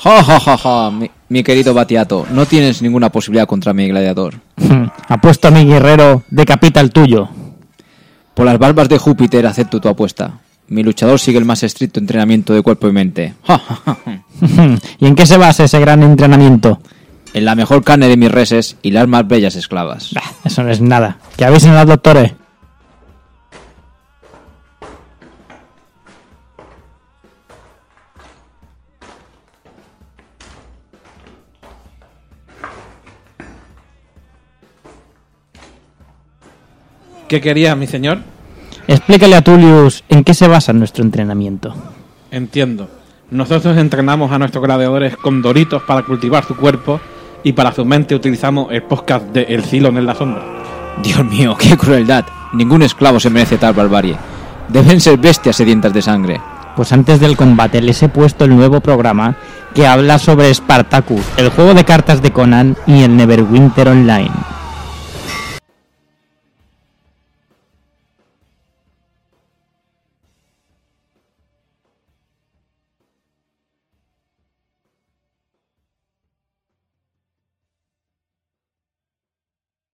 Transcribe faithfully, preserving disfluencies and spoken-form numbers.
Ja, ja, ja, ja, mi, mi querido Batiato, no tienes ninguna posibilidad contra mi gladiador. Apuesto a mi guerrero, decapita el tuyo. Por las barbas de Júpiter acepto tu apuesta. Mi luchador sigue el más estricto entrenamiento de cuerpo y mente. Ja, ja, ja. ¿Y en qué se basa ese gran entrenamiento? En la mejor carne de mis reses y las más bellas esclavas. Bah, eso no es nada. ¿Qué avisen a los doctores? ¿Qué quería, mi señor? Explícale a Tullius en qué se basa nuestro entrenamiento. Entiendo. Nosotros entrenamos a nuestros gladiadores con doritos para cultivar su cuerpo y para su mente utilizamos el podcast de El Silon en la sombra. Dios mío, qué crueldad. Ningún esclavo se merece tal barbarie. Deben ser bestias sedientas de sangre. Pues antes del combate les he puesto el nuevo programa que habla sobre Spartacus, el juego de cartas de Conan y el Neverwinter Online.